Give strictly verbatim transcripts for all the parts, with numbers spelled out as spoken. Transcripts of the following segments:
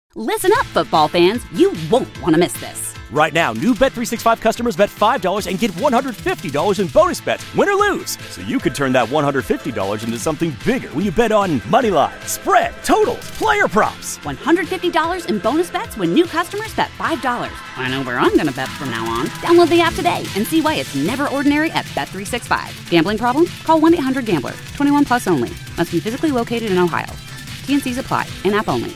Listen up, football fans. You won't want to miss this. Right now, new Bet three sixty-five customers bet five dollars and get one hundred fifty dollars in bonus bets, win or lose. So you could turn that one hundred fifty dollars into something bigger when you bet on money line, spread, totals, player props. one hundred fifty dollars in bonus bets when new customers bet five dollars. I know where I'm going to bet from now on. Download the app today and see why it's never ordinary at Bet three sixty-five. Gambling problem? Call one eight hundred gambler. twenty-one plus only. Must be physically located in Ohio. T N Cs apply. In-app only.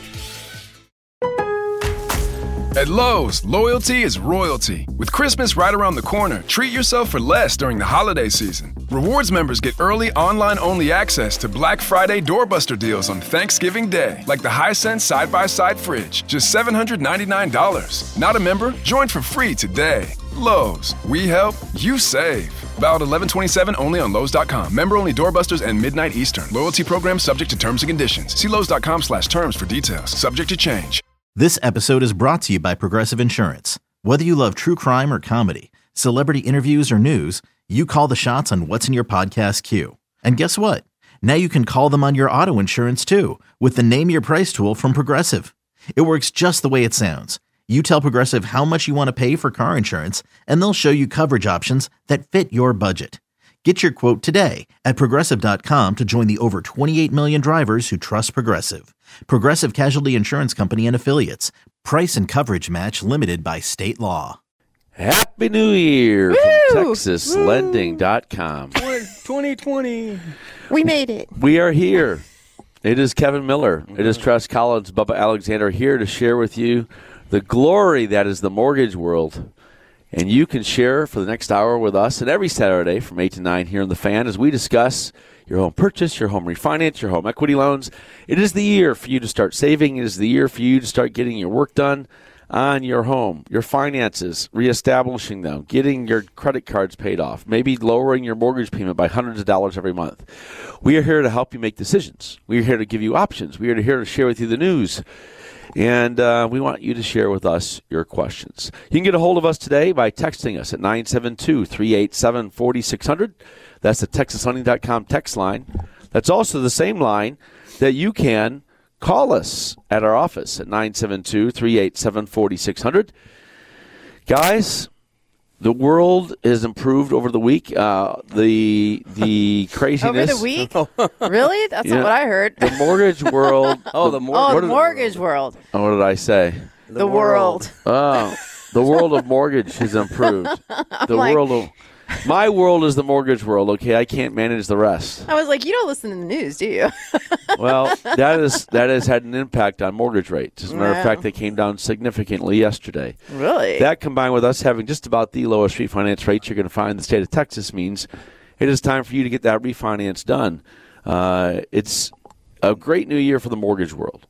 At Lowe's, loyalty is royalty. With Christmas right around the corner, treat yourself for less during the holiday season. Rewards members get early online-only access to Black Friday doorbuster deals on Thanksgiving Day, like the Hisense side-by-side fridge, just seven hundred ninety-nine dollars. Not a member? Join for free today. Lowe's, we help, you save. Valid eleven twenty-seven only on Lowe's dot com. Member-only doorbusters and midnight Eastern. Loyalty program subject to terms and conditions. See Lowe's dot com slash terms for details. Subject to change. This episode is brought to you by Progressive Insurance. Whether you love true crime or comedy, celebrity interviews or news, you call the shots on what's in your podcast queue. And guess what? Now you can call them on your auto insurance too with the Name Your Price tool from Progressive. It works just the way it sounds. You tell Progressive how much you want to pay for car insurance, and they'll show you coverage options that fit your budget. Get your quote today at Progressive dot com to join the over twenty-eight million drivers who trust Progressive. Progressive Casualty Insurance Company and Affiliates. Price and coverage match limited by state law. Happy New Year Woo! from Texas Lending dot com. twenty twenty. We made it. We are here. It is Kevin Miller. It is Tress Collins, Bubba Alexander here to share with you the glory that is the mortgage world. And you can share for the next hour with us and every Saturday from eight to nine here in The Fan as we discuss your home purchase, your home refinance, your home equity loans. It is the year for you to start saving. It is the year for you to start getting your work done on your home, your finances, reestablishing them, getting your credit cards paid off, maybe lowering your mortgage payment by hundreds of dollars every month. We are here to help you make decisions. We are here to give you options. We are here to share with you the news. And uh, we want you to share with us your questions. You can get a hold of us today by texting us at nine seven two, three eight seven, four six zero zero. That's the Texas Lending dot com text line. That's also the same line that you can call us at our office at nine seven two, three eight seven, four six zero zero. Guys, the world has improved over the week. Uh, the the craziness. Over the week? Really? That's Yeah. not what I heard. The mortgage world. oh, the, mor- oh, the did- mortgage world. Oh, what did I say? The, the world. Oh, the world of mortgage has improved. The like- world of my world is the mortgage world. Okay, I can't manage the rest. I was like, you don't listen to the news, do you? Well, that is that has had an impact on mortgage rates. As a matter Yeah. of fact, they came down significantly yesterday. Really? That combined with us having just about the lowest refinance rates you're going to find in the state of Texas means it is time for you to get that refinance done. Uh, it's a great new year for the mortgage world.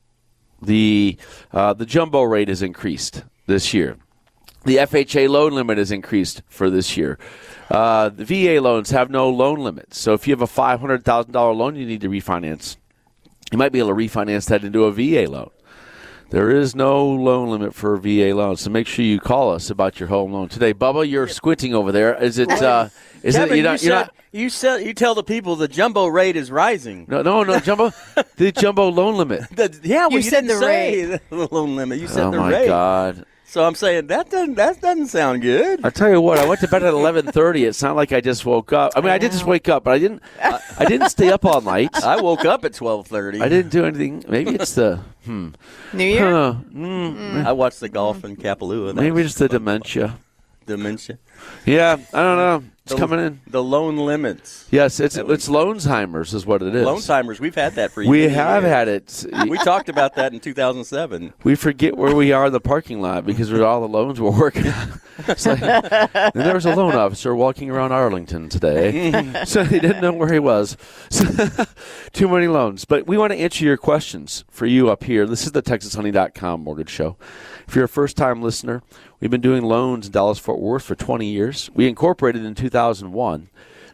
The uh, the jumbo rate has increased this year. The F H A loan limit has increased for this year. Uh, the V A loans have no loan limits. So if you have a five hundred thousand dollars loan you need to refinance, you might be able to refinance that into a V A loan. There is no loan limit for V A loans, so make sure you call us about your home loan today. Bubba, you're squinting over there. Is it? Uh, is Kevin, it? you, You're not, said, you're not, you said you tell the people the jumbo rate is rising. no, no, no, jumbo. The jumbo loan limit. The, yeah, well, You you, said didn't the say the loan limit. You said Oh the my rate. God. So I'm saying that doesn't that doesn't sound good. I tell you what, I went to bed at eleven thirty. It's not like I just woke up. I mean, I did just wake up, but I didn't. I, I didn't stay up all night. I woke up at twelve thirty. I didn't do anything. Maybe it's the hmm. New Year? Huh, mm, I watched the golf in Kapalua. That Maybe was it's the dementia. dementia. Yeah, I don't know. It's The- coming in. The loan limits. Yes, it's it's Loansheimer's is what it is. Loan timers. We've had that for We years. have had it. We talked about that in two thousand seven. We forget where we are in the parking lot because of all the loans we're working on. It's like, and there was a loan officer walking around Arlington today, so he didn't know where he was. So, too many loans. But we want to answer your questions for you up here. This is the Texas Lending dot com Mortgage Show. If you're a first-time listener, we've been doing loans in Dallas-Fort Worth for twenty years. We incorporated in two thousand one.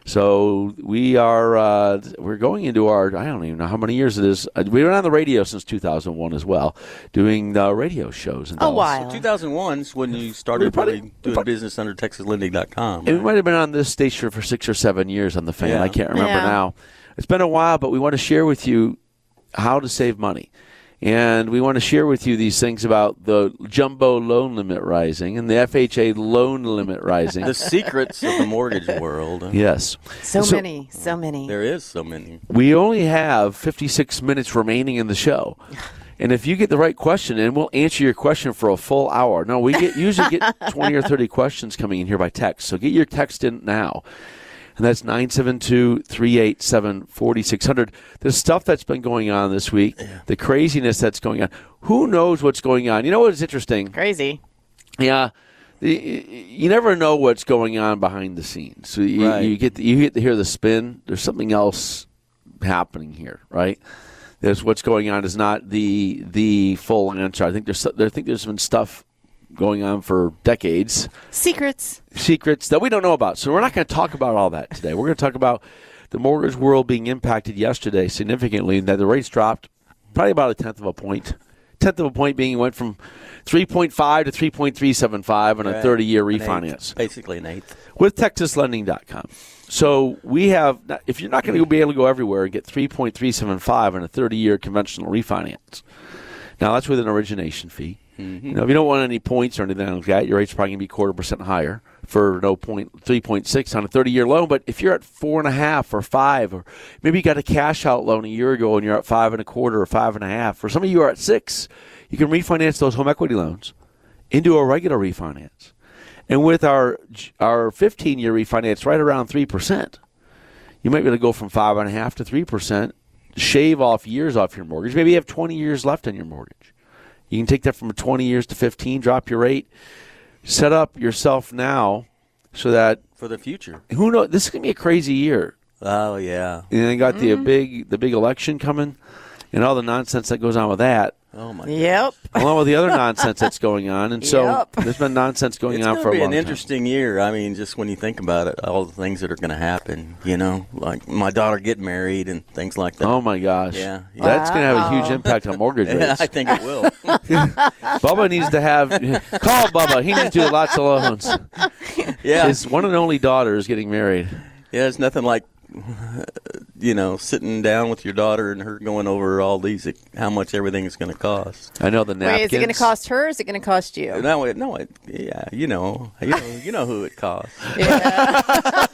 So we are uh, we're going into our, I don't even know how many years it is. Uh, we've been on the radio since two thousand one as well, doing uh, radio shows. In A Dallas. while. two thousand one is when you We started probably- really doing probably- business under Texas Lending dot com. And we might have been on this station for six or seven years on the Fan. Yeah. I can't remember Yeah. now. It's been a while, but we want to share with you how to save money. And we want to share with you these things about the jumbo loan limit rising and the F H A loan limit rising. The secrets of the mortgage world. Yes. So, So- many, so many. There is so many. We only have fifty-six minutes remaining in the show. And if you get the right question in, we'll answer your question for a full hour. No, we get usually get twenty or thirty questions coming in here by text. So get your text in now. And that's nine seven two, three eight seven, four six zero zero. The stuff that's been going on this week, the craziness that's going on. Who knows what's going on? You know what's interesting? Crazy. Yeah. The- You never know what's going on behind the scenes. So you, Right. you get to, you get to hear the spin. There's something else happening here, right? There's what's going on is not the the full answer. I think there's I think there's been stuff going on for decades, Secrets. secrets that we don't know about. So we're not going to talk about all that today. We're going to talk about the mortgage world being impacted yesterday significantly, and that the rates dropped probably about a tenth of a point. Tenth of a point being it went from three point five to three point three seven five on a Right. thirty-year An refinance eighth. Basically an eighth. with Texas Lending dot com. So we have, if you're not going to be able to go everywhere and get three point three seven five on a thirty-year conventional refinance, now that's with an origination fee. Mm-hmm. You know, if you don't want any points or anything like that, your rate's probably going to be quarter percent higher for no point three point six on a thirty-year loan. But if you're at four and a half or five, or maybe you got a cash out loan a year ago and you're at five and a quarter or five and a half, or some of you are at six, you can refinance those home equity loans into a regular refinance. And with our our fifteen-year refinance right around three percent, you might be able to go from five and a half to three percent, shave off years off your mortgage. Maybe you have twenty years left on your mortgage. You can take that from twenty years to fifteen, drop your rate, set up yourself now so that, For the future. who knows, this is going to be a crazy year. Oh, yeah. And then got the uh, big the big election coming and all the nonsense that goes on with that, Oh, my Yep. along with the other nonsense that's going on. And so Yep. there's been nonsense going It's on going for to a be long an time. interesting year. I mean, just when you think about it, all the things that are going to happen, you know, like my daughter getting married and things like that. Oh, my gosh. Yeah. That's going to have a huge Wow. impact on mortgage Yeah, rates. I think it will. Bubba needs to have – call Bubba. He needs to do lots of loans. Yeah. His one and only daughter is getting married. Yeah, it's nothing like, you know, sitting down with your daughter and her going over all these, how much everything is going to cost. I know the napkins. Wait, is it going to cost her or is it going to cost you? No, it, no, it, yeah, you know, you know, you know who it costs. Yeah.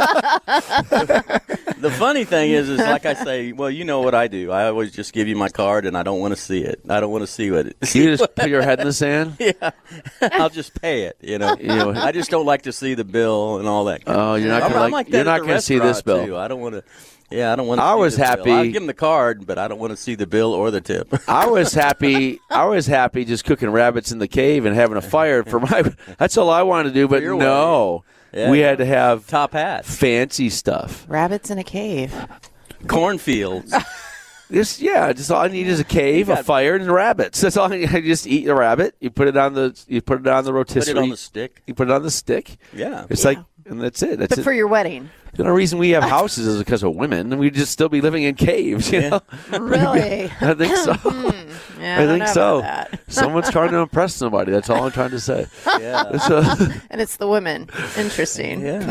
The funny thing is, is like I say, well, you know what I do. I always just give you my card, and I don't want to see it. I don't want to see what it. You just put your head in the sand? Yeah, I'll just pay it. You know, You know, I just don't like to see the bill and all that. Kind Oh, of you're not stuff. gonna I'm like- that you're at not the gonna see this restaurant, bill. too. I don't want to. Yeah, I don't want. to I see was the bill. happy- I'll give them the card, but I don't want to see the bill or the tip. I was happy. I was happy just cooking rabbits in the cave and having a fire for my. That's all I wanted to do. But your no, Yeah. we had to have Top hat, fancy stuff. Rabbits in a cave. cornfields. Just yeah, just all I need is a cave, You a got- fire, and rabbits. That's all I need. I just eat the rabbit. You put it on the. You put it on the Put rotisserie. it on the stick. You put it on the stick. Yeah. It's like, and that's it. That's But it. for your wedding. The only reason we have houses is because of women, and we'd just still be living in caves. You Yeah. know, Really? I think so. Yeah, I don't think know so. about that. Someone's trying to impress somebody. That's all I'm trying to say. Yeah. So, And it's the women. Interesting. Yeah.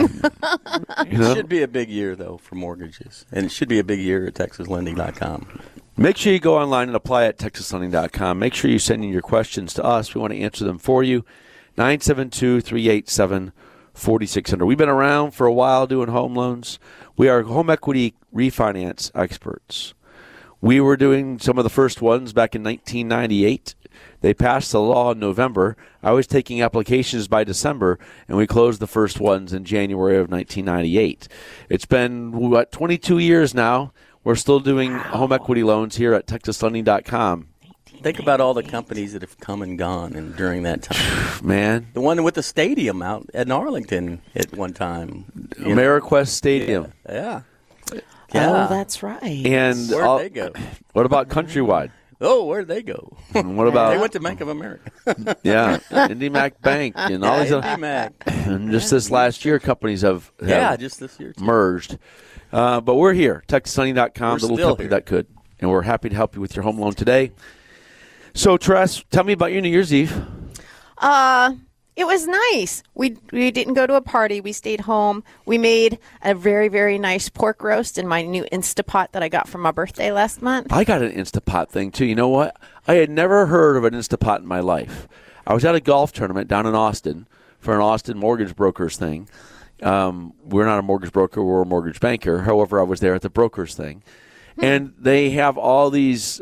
you know, It should be a big year, though, for mortgages. And it should be a big year at Texas Lending dot com. make sure you go online and apply at Texas Lending dot com. Make sure you send in your questions to us. We want to answer them for you. nine seven two, three eight seven, four six zero zero. We've been around for a while doing home loans. We are home equity refinance experts. We were doing some of the first ones back in nineteen ninety-eight. They passed the law in November. I was taking applications by December, and we closed the first ones in January of nineteen ninety-eight. It's been, what, twenty-two years now. We're still doing home equity loans here at Texas Lending dot com. Think about all the companies that have come and gone and during that time. Man, The one with the stadium out at Arlington at one time. you know. AmeriQuest Stadium. Yeah. Yeah. Oh, that's right. And Where'd all- they go? what about Countrywide? Oh, where'd they go? And what They about, went to Bank of America. yeah, IndyMac Bank and all these Yeah, other, IndyMac. and just this last year, companies have, have Yeah, just this year. Too. merged. Uh, but we're here, Texas Lending dot com, We're the little still company here. that could. And we're happy to help you with your home loan today. So, Tress, tell me about your New Year's Eve. Uh, it was nice. We we didn't go to a party. We stayed home. We made a very, very nice pork roast in my new Instapot that I got for my birthday last month. I got an Instapot thing, too. You know what? I had never heard of an Instapot in my life. I was at a golf tournament down in Austin for an Austin mortgage brokers thing. Um, we're not a mortgage broker, we're a mortgage banker. However, I was there at the brokers thing. Hmm. And they have all these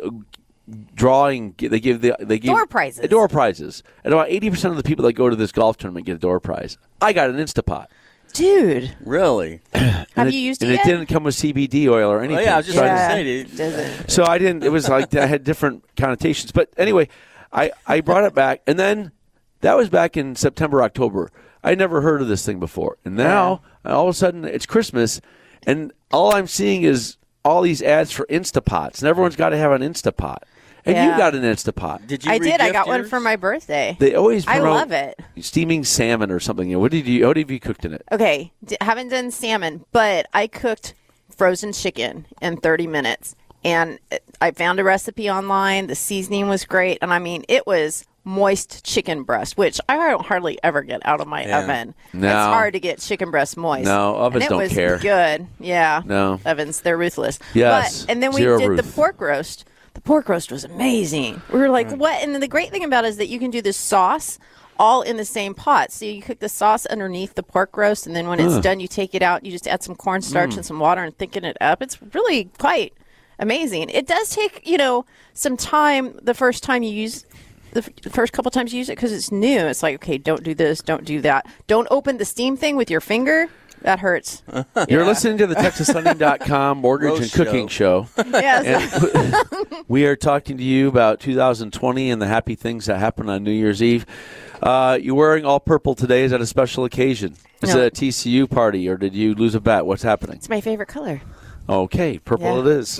drawing, they give the they give door prizes. Door prizes. And about eighty percent of the people that go to this golf tournament get a door prize. I got an Instapot. Dude. Really? Have it, you used it And yet? it didn't come with C B D oil or anything. Oh, yeah, I was just so trying I to didn't- say, dude. Doesn't. So I didn't, it was like, I had different connotations. But anyway, I, I brought it back. And then that was back in September, October. I never heard of this thing before. And now, all of a sudden, it's Christmas. And all I'm seeing is all these ads for Instapots. And everyone's got to have an Instapot. And Yeah. you got an Instapot. Did you I did. I regift got one yours? for my birthday. They always I promote love it. steaming salmon or something. What did you? What have you cooked in it? Okay, d- haven't done salmon, but I cooked frozen chicken in thirty minutes. And it- I found a recipe online. The seasoning was great. And I mean, it was moist chicken breast, which I don't hardly ever get out of my Yeah. oven. No. It's hard to get chicken breast moist. No, ovens and it don't was care. good. Yeah. No. Ovens, they're ruthless. Yes, But, and then we zero did the ruth. pork roast. The pork roast was amazing. We were Mm. like, what? And the great thing about it is that you can do this sauce all in the same pot. So you cook the sauce underneath the pork roast, and then when it's done, you take it out. You just add some cornstarch Mm. and some water and thicken it up. It's really quite amazing. It does take, you know, some time the first time you use the f- the first couple times you use it because it's new. It's like, okay, don't do this, don't do that. Don't open the steam thing with your finger. That hurts. You're listening to the Texas Hunting dot com Mortgage and Roast Cooking Show. Yes. And we are talking to you about two thousand twenty and the happy things that happened on New Year's Eve. Uh, you're wearing all purple today. Is that a special occasion? Is No. it a T C U party, or did you lose a bet? What's happening? It's my favorite color. Okay, purple Yeah. it is.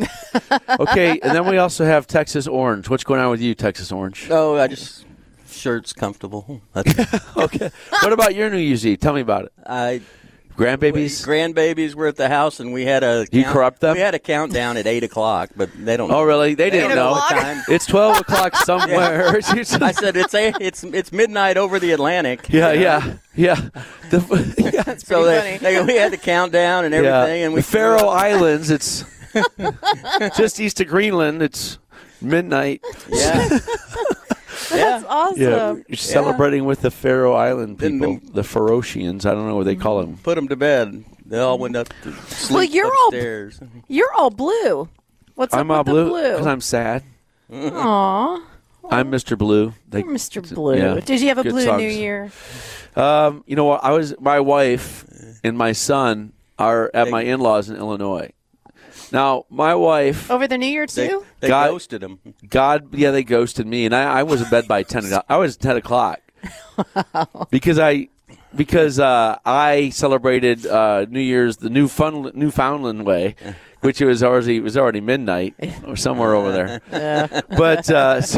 Okay, and then we also have Texas Orange. What's going on with you, Texas Orange? Oh, I just shirt's comfortable. That's, Okay. What about your New Year's Eve? Tell me about it. I Grandbabies? grandbabies were at the house, and we had a You corrupt them? We had a countdown at eight o'clock, but they don't. Oh, really? They didn't don't know. know the time. It's twelve o'clock somewhere. I said it's a, it's it's midnight over the Atlantic. Yeah, you know? yeah, yeah. The, yeah. So they, they, we had the countdown and everything, yeah. and we the Faroe Islands. It's just east of Greenland. It's midnight. Yeah, That's awesome. Yeah, you're celebrating with the Faroe Island Then people, the- the Ferocians. I don't know what they call them. put them to bed. They all went up to sleep Well, you're all- upstairs. You're all blue. What's I'm up all with blue the blue? because I'm sad. Aw, I'm Mister Blue. They, you're Mister Blue. yeah, Did you have a good blue songs. New Year? Um, you know what? I was my wife and my son are at my in-laws in Illinois. Now, my wife, Over the New Year They, too? they God- ghosted them. God, yeah, they ghosted me, and I, I was in bed by ten. o'clock. I was ten o'clock because I because uh, I celebrated uh, New Year's the new fun Newfoundland way, which it was already it was already midnight or somewhere over there. But uh, so,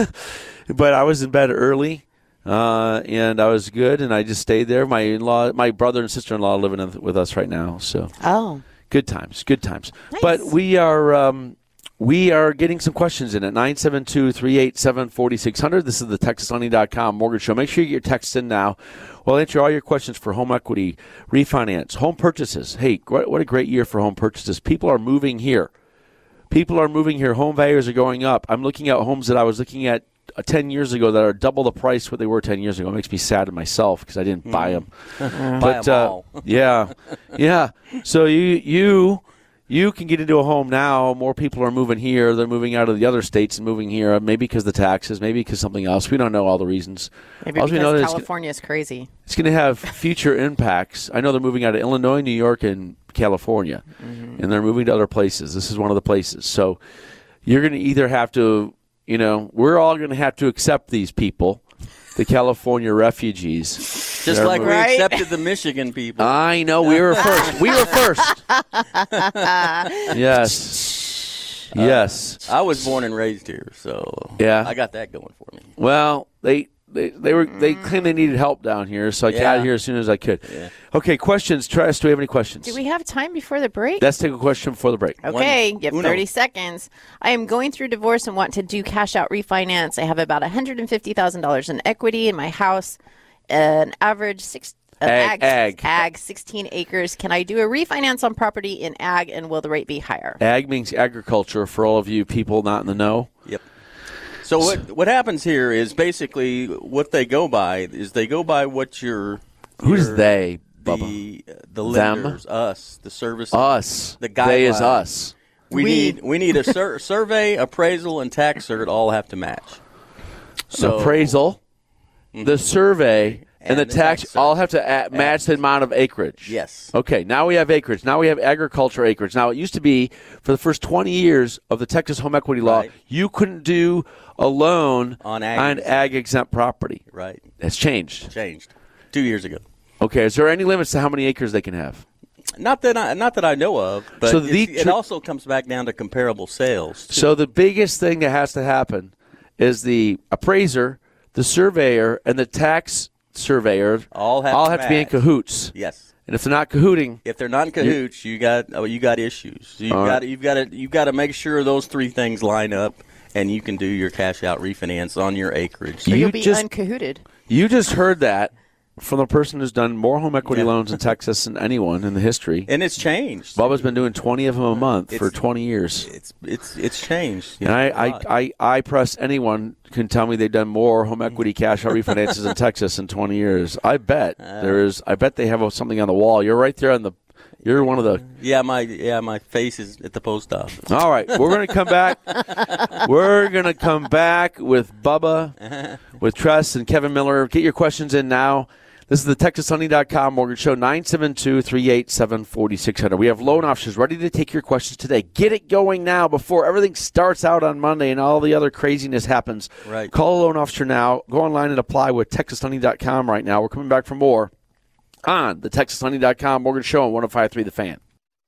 but I was in bed early. Uh, and I was good, and I just stayed there. My in-law, my brother and sister-in-law living in- with us right now, so Oh. good times, good times. Nice. But we are um, we are getting some questions in at nine seven two, three eight seven, four six zero zero. This is the Texas Hunting dot com Mortgage Show. Make sure you get your texts in now. We'll answer all your questions for home equity, refinance, home purchases. Hey, what what a great year for home purchases. People are moving here. People are moving here. Home values are going up. I'm looking at homes that I was looking at uh, ten years ago that are double the price what they were ten years ago. It makes me sad to myself because I didn't buy them. Buy But 'em uh, all. yeah, yeah. So you you you can get into a home now. More people are moving here. They're moving out of the other states and moving here. Maybe because of the taxes. Maybe because something else. We don't know all the reasons. Maybe All we know because is it's- California is crazy. It's going to have future impacts. I know they're moving out of Illinois, New York, and California, and they're moving to other places. This is one of the places. So you're going to either have to, you know, we're all going to have to accept these people, the California refugees. Just They're like we moving- Right. accepted the Michigan people. I know we were first. We were first. Yes. Yes. I was born and raised here, so Yeah. I got that going for me. Well, they they, they were they claimed they needed help down here, so I got Yeah. out here as soon as I could. Yeah. Okay, questions. Tress, do we have any questions? Do we have time before the break? Let's take a question before the break. Okay, you have Uno. thirty seconds. I am going through divorce and want to do cash out refinance. I have about one hundred fifty thousand dollars in equity in my house, an average six. Uh, Ag- ag. ag, sixteen acres. Can I do a refinance on property in ag, and will the rate be higher? Ag means agriculture for all of you people not in the know. Yep. So what what happens here is basically what they go by is they go by what your Who's your, they, the Bubba? the Them? lenders, us, the service, Us. the They is guidelines. us. We, We. need we need a sur- survey, appraisal, and tax cert all have to match. So Appraisal, the survey, and, And the the tax, tax all have to a- match the amount of acreage. Yes. Okay, now we have acreage. Now we have agriculture acreage. Now, it used to be, for the first twenty years of the Texas home equity law, Right. you couldn't do a loan On ag on exempt. ag-exempt property. Right. That's changed. Changed two years ago. Okay, is there any limits to how many acres they can have? Not that I not that I know of, but So it's- the it tr- also comes back down to comparable sales. too. So the biggest thing that has to happen is the appraiser, the surveyor, and the tax surveyor All have to be in match. cahoots. Yes. And if they're not cahooting, If they're not in cahoots, you got oh, you got issues. So you've All right. got you've got to you've got to make sure those three things line up, and you can do your cash out refinance on your acreage. So You you'll be just- uncahooted. you just heard that from the person who's done more home equity Yeah. loans in Texas than anyone in the history. And it's changed. Bubba's been doing twenty of them a month for It's- twenty years. It's it's it's changed. And I, a I, lot. I, I press anyone can tell me they've done more home equity cash out refinances in Texas in twenty years. I bet Uh. there is. I bet they have something on the wall. You're right there on the. You're one of the. yeah, my yeah my face is at the post office. All right, we're going to come back. We're going to come back with Bubba, with Tress and Kevin Miller. Get your questions in now. This is the Texas Honey dot com Mortgage Show, nine seven two, three eight seven, four six zero zero. We have loan officers ready to take your questions today. Get it going now before everything starts out on Monday and all the other craziness happens. Right. Call a loan officer now. Go online and apply with Texas Honey dot com right now. We're coming back for more on the Texas Honey dot com Mortgage Show on one oh five point three The Fan.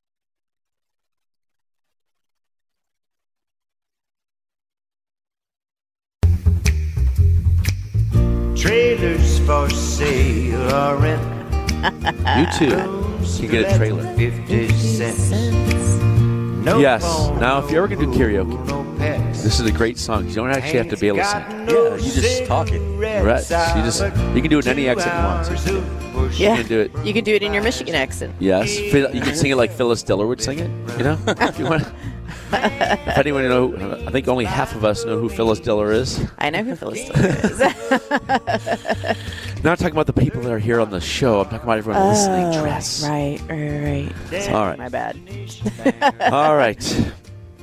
Trailers for sale or rent. You too can get a trailer. fifty cents. No Yes. phone, Now, if you're ever going to do karaoke, no pets. this is a great song. You don't actually have to be able to sing. Yeah, you just talk it. Right. So you just you can do it in any accent you want to. Yeah. You can do it. You can do it in your Michigan accent. Yes. Phil- You can sing it like Phyllis Diller would sing it. You know, if you want. If anyone know, I think only half of us know who Phyllis Diller is. I know who Phyllis Diller is. Not talking about the people that are here on the show. I'm talking about everyone listening. Dress. right, right, right. All right. My bad. All right.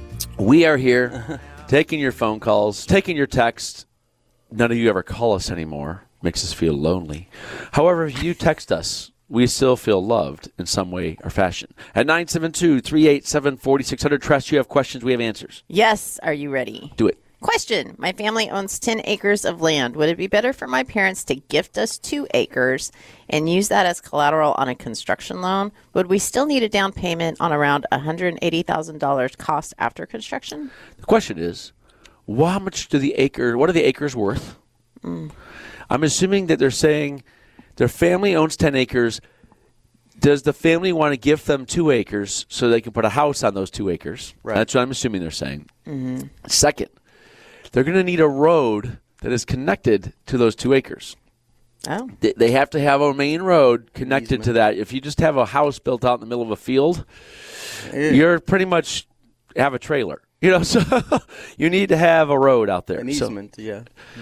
We are here taking your phone calls, taking your text. None of you ever call us anymore. Makes us feel lonely. However, if you text us, we still feel loved in some way or fashion. At nine seven two, three eight seven, four six zero zero, Trust, you have questions, we have answers. Yes, are you ready? Do it. Question. My family owns ten acres of land. Would it be better for my parents to gift us two acres and use that as collateral on a construction loan? Would we still need a down payment on around one hundred eighty thousand dollars cost after construction? The question is, well, how much do the acre, what are the acres worth? Mm. I'm assuming that they're saying their family owns ten acres. Does the family want to gift them two acres so they can put a house on those two acres? Right. That's what I'm assuming they're saying. Mm-hmm. Second, they're going to need a road that is connected to those two acres. Oh. They- They have to have a main road connected to that. If you just have a house built out in the middle of a field, you're pretty much have a trailer. You know, so you need to have a road out there. An So- easement, yeah.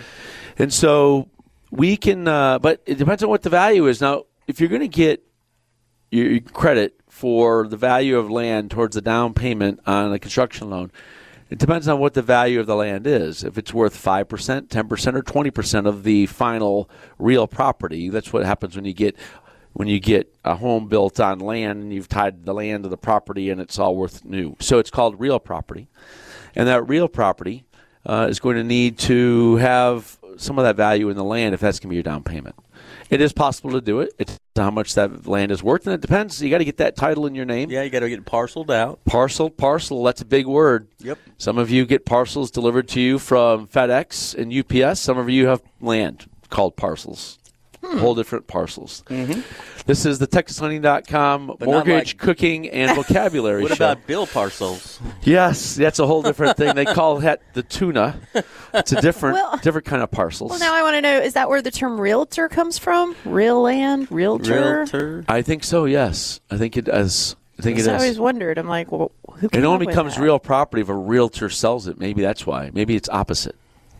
and so we can, uh, but it depends on what the value is. Now, if you're going to get your your credit for the value of land towards the down payment on a construction loan, it depends on what the value of the land is. If it's worth five percent, ten percent, or twenty percent of the final real property, that's what happens when you get when you get a home built on land and you've tied the land to the property and it's all worth new. So it's called real property. And that real property uh, is going to need to have some of that value in the land if that's going to be your down payment. It is possible to do it. It's how much that land is worth, and it depends. You got to get that title in your name. Yeah, you got to get it parceled out. Parcel, parcel, that's a big word. Yep. Some of you get parcels delivered to you from FedEx and U P S. Some of you have land called parcels. Whole different parcels. Mm-hmm. This is the Texas Honey dot com But not mortgage, like- cooking, and vocabulary What show. about bill parcels? Yes, that's a whole different thing. They call that the tuna. It's a different Well- different kind of parcels. Well, now I want to know, is that where the term realtor comes from? Real land? Realtor? Realtor. I think so, yes. I think it does. I think it I always is. wondered. I'm like, well, who came It up only with becomes that? real property if a realtor sells it. Maybe that's why. Maybe it's opposite.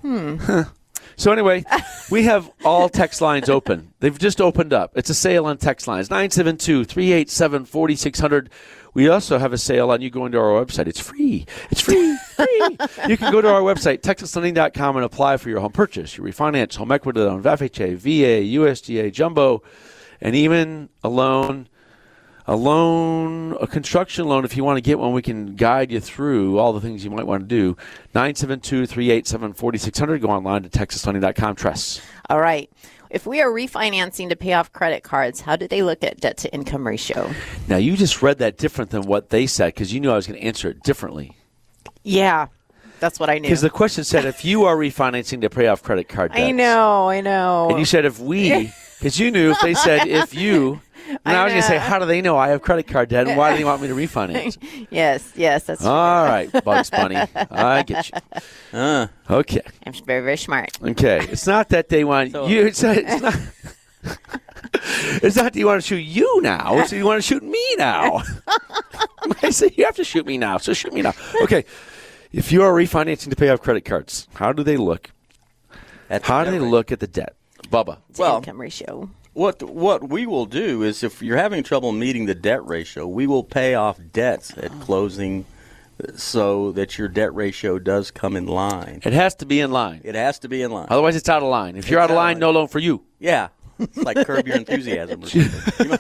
Hmm. So anyway, we have all text lines open. They've just opened up. It's a sale on text lines, nine seven two, three eight seven, four six zero zero. We also have a sale on you going to our website. It's free. It's free. free. You can go to our website, texas lending dot com, and apply for your home purchase, your refinance, home equity loan, F H A, V A, U S D A, jumbo, and even a loan, a loan, a construction loan. If you want to get one, we can guide you through all the things you might want to do. nine seven two, three eight seven, four six zero zero. Go online to texas lending dot com. Tress. All right. If we are refinancing to pay off credit cards, how do they look at debt to income ratio? Now, you just read that different than what they said because you knew I was going to answer it differently. Yeah, that's what I knew. Because the question said if you are refinancing to pay off credit card debts. I know, I know. And you said if we, because you knew if they said if you, and I, I was going to say, how do they know I have credit card debt and why do they want me to refinance? yes, yes, that's all right, Bugs Bunny. I get you. Uh, okay. I'm very, very smart. Okay. It's not that they want so, you. It's, it's not. It's not that you want to shoot you now. It's that you want to shoot me now. I say you have to shoot me now, so shoot me now. Okay. If you are refinancing to pay off credit cards, how do they look? At the how do they rate. look at the debt? Bubba. Well, income ratio. What what we will do is if you're having trouble meeting the debt ratio, we will pay off debts at closing so that your debt ratio does come in line. It has to be in line. It has to be in line. Otherwise, it's out of line. If it's you're out of line, line, no loan for you. Yeah. It's like Curb Your Enthusiasm or something.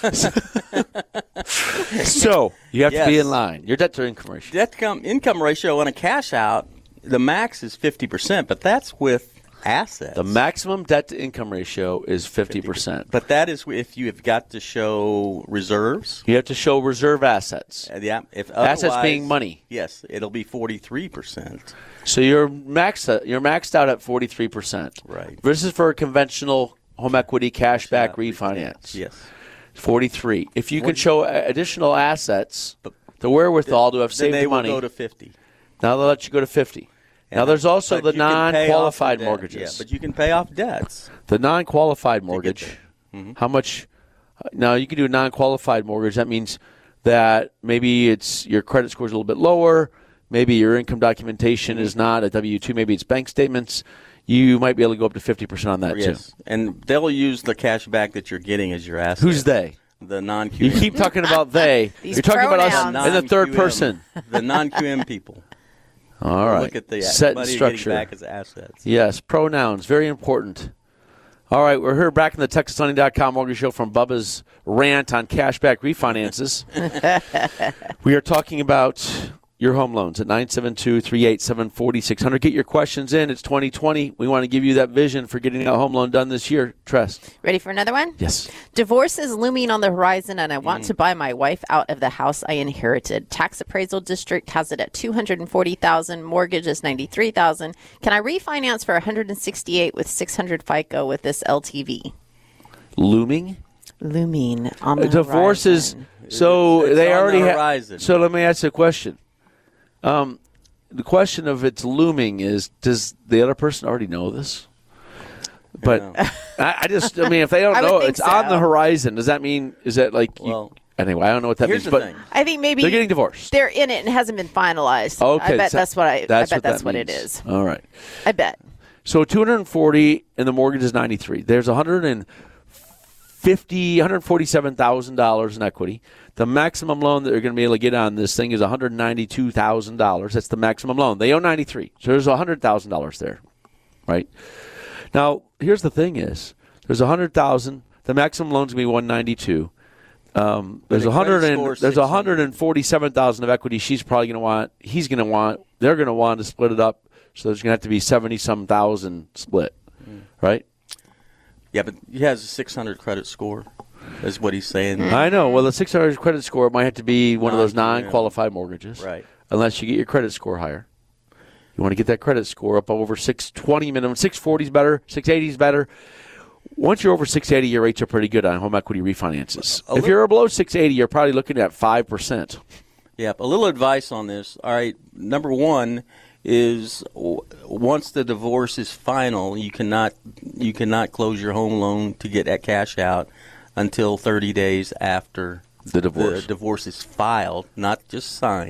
So, you have yes. to be in line. Your debt to income ratio. Debt to com- income ratio on a cash out, the max is fifty percent, but that's with assets. The maximum debt to income ratio is fifty percent. But that is if you have got to show reserves. You have to show reserve assets. Uh, yeah, if assets being money. Yes, it'll be forty-three percent. So you're maxed, you're maxed out at forty-three percent. Right. This is for a conventional home equity cashback yeah, refinance. Yes. forty-three. If you can show additional assets, the wherewithal to have saved then they money. Will go to fifty. Now they'll let you go to fifty. Now, there's also the non-qualified the mortgages. Yeah, but you can pay off debts. The non-qualified mortgage, mm-hmm. how much? Now, you can do a non-qualified mortgage. That means that maybe it's your credit score is a little bit lower. Maybe your income documentation mm-hmm. is not a W two. Maybe it's bank statements. You might be able to go up to fifty percent on that, yes. too. And they'll use the cash back that you're getting as your asset. Who's they? The non-Q M. You keep talking about they. You're talking pronouns. about us in the third person. The non-Q M people. All right. Look at the set money structure. Getting back as assets. Yes, pronouns, very important. All right, we're here back in the texas lending dot com mortgage show from Bubba's rant on cashback refinances. We are talking about your home loans at nine seven two, three eight seven, four six zero zero. Get your questions in. It's twenty twenty. We want to give you that vision for getting a home loan done this year. Tress. Ready for another one? Yes. Divorce is looming on the horizon, and I want mm. to buy my wife out of the house I inherited. Tax appraisal district has it at two hundred forty thousand dollars. Mortgage is ninety-three thousand dollars. Can I refinance for one hundred sixty-eight with six hundred FICO with this L T V? Looming? Looming on the divorce horizon. is so it's they on already the have. So let me ask you a question. Um, the question of it's looming is: does the other person already know this? But yeah. I, I just, I mean, if they don't know, it's so. on the horizon. Does that mean is that like? Well, you, anyway, I don't know what that here's means. The but thing. I think maybe they're getting divorced. They're in it and it hasn't been finalized. Okay, I bet so that's what I. That's I bet what that's that what means. it is. All right. I bet. So two hundred forty and the mortgage is ninety-three. There's one hundred fifty, one hundred forty-seven thousand dollars in equity. The maximum loan that they're going to be able to get on this thing is one hundred ninety-two thousand dollars. That's the maximum loan. They owe ninety-three, so there's one hundred thousand dollars there, right? Now, here's the thing: is there's one hundred thousand. The maximum loan's going to be one ninety-two. Um, there's the one hundred credit and score is there's one hundred forty-seven thousand of equity. She's probably going to want. He's going to want. They're going to want to split it up. So there's going to have to be seventy some thousand split, mm. right? Yeah, but he has a six hundred credit score. Is what he's saying. I know. Well, the six hundred credit score might have to be one of those non-qualified mortgages. Right. Unless you get your credit score higher. You want to get that credit score up over six twenty minimum. six forty is better. six eighty is better. Once you're over six eighty, your rates are pretty good on home equity refinances. A if li- you're below six eighty, you're probably looking at five percent. Yeah, a little advice on this. All right, number one is w- once the divorce is final, you cannot you cannot close your home loan to get that cash out until thirty days after the divorce. The divorce is filed, not just signed,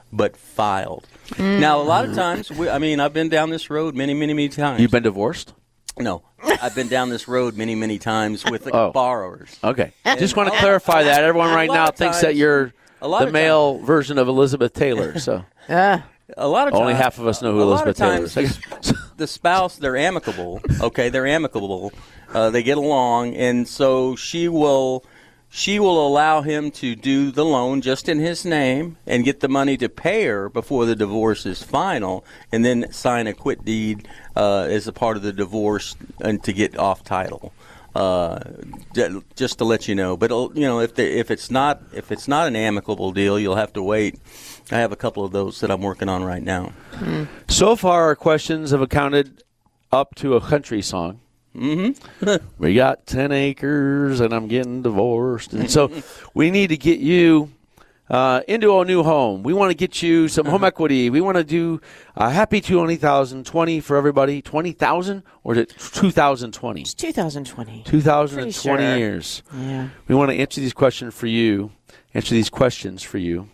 but filed. Mm. Now, a lot of times, we, I mean, I've been down this road many, many, many times. You've been divorced? No. I've been down this road many, many times with the oh. borrowers. Okay. And just want to clarify that. Everyone right now thinks times, that you're the male times. version of Elizabeth Taylor. So yeah. A lot of Only times, half of us know who a Elizabeth lot of Taylor times, is. The spouse, they're amicable. Okay, they're amicable. Uh, they get along, and so she will, she will allow him to do the loan just in his name and get the money to pay her before the divorce is final, and then sign a quit deed uh, as a part of the divorce and to get off title. Uh, just to let you know, but you know, if they, if it's not if it's not an amicable deal, you'll have to wait. I have a couple of those that I'm working on right now. Mm. So far, our questions have accounted up to a country song. Mm-hmm. We got ten acres, and I'm getting divorced, and so we need to get you uh, into a new home. We want to get you some home equity. We want to do a happy twenty thousand twenty for everybody. Twenty thousand, or is it two thousand twenty? It's two thousand twenty. Two thousand and twenty sure. years. Yeah. We want to answer these questions for you. Answer these questions for you.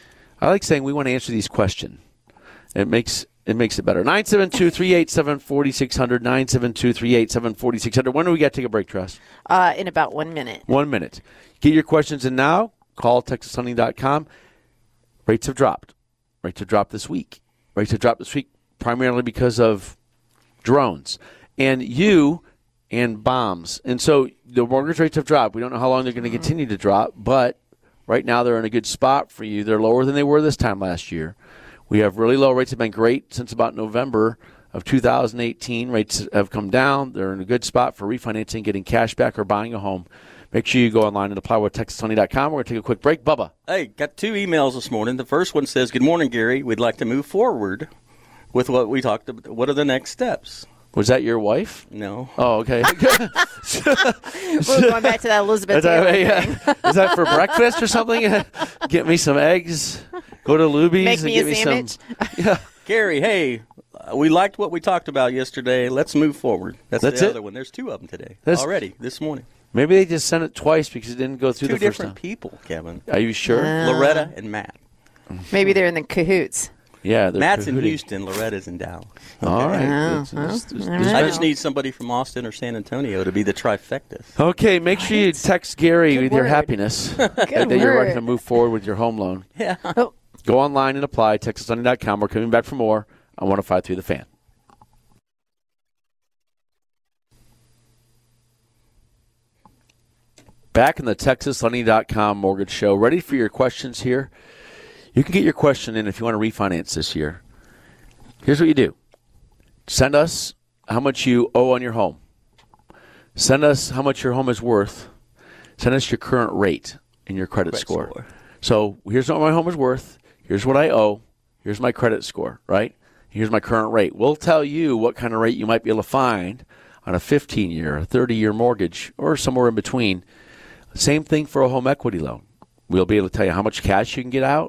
I like saying we want to answer these questions. It makes it makes it better. nine seven two, three eight seven, four six zero zero. nine seven two, three eight seven, four six zero zero. When do we got to take a break, Tress? Uh, in about one minute. One minute. Get your questions in now. Call texas hunting dot com. Rates have dropped. Rates have dropped this week. Rates have dropped this week primarily because of drones and you and bombs. And so the mortgage rates have dropped. We don't know how long they're going to continue to drop, but right now they're in a good spot for you. They're lower than they were this time last year. We have really low rates. Have been great since about November of two thousand eighteen. Rates have come down. They're in a good spot for refinancing, getting cash back, or buying a home. Make sure you go online and apply with texas hunting dot com. We're going to take a quick break. Bubba. Hey, got two emails this morning. The first one says, "Good morning, Gary. We'd like to move forward with what we talked about. What are the next steps?" Was that your wife? No. Oh, okay. We're going back to that Elizabeth Is that, Taylor yeah. thing. Is that for breakfast or something? Get me some eggs. Go to Luby's Make and me get a me sandwich. some. Yeah. Gary, hey, uh, we liked what we talked about yesterday. Let's move forward. That's, That's the it? other one. There's two of them today That's- already this morning. Maybe they just sent it twice because it didn't go through Two the first different time. people, Kevin. Are you sure? Uh, Loretta and Matt. Maybe they're in the cahoots. Yeah. they're Matt's in cahooting. Houston. Loretta's in Dallas. All right. Oh, It's- well, it's- it's- all it's- I right. just need somebody from Austin or San Antonio to be the trifecta. Okay, make sure you text Gary Good with your word. happiness that, that you're word. ready to move forward with your home loan. Yeah. Oh, Go online and apply, texas hunting dot com. We're coming back for more on one oh five point three The Fan. Back in the texas hunting dot com mortgage show. Ready for your questions here? You can get your question in if you want to refinance this year. Here's what you do. Send us how much you owe on your home. Send us how much your home is worth. Send us your current rate and your credit, Credit score. score. So here's what my home is worth. Here's what I owe. Here's my credit score, right? Here's my current rate. We'll tell you what kind of rate you might be able to find on a fifteen-year, a thirty-year mortgage, or somewhere in between. Same thing for a home equity loan. We'll be able to tell you how much cash you can get out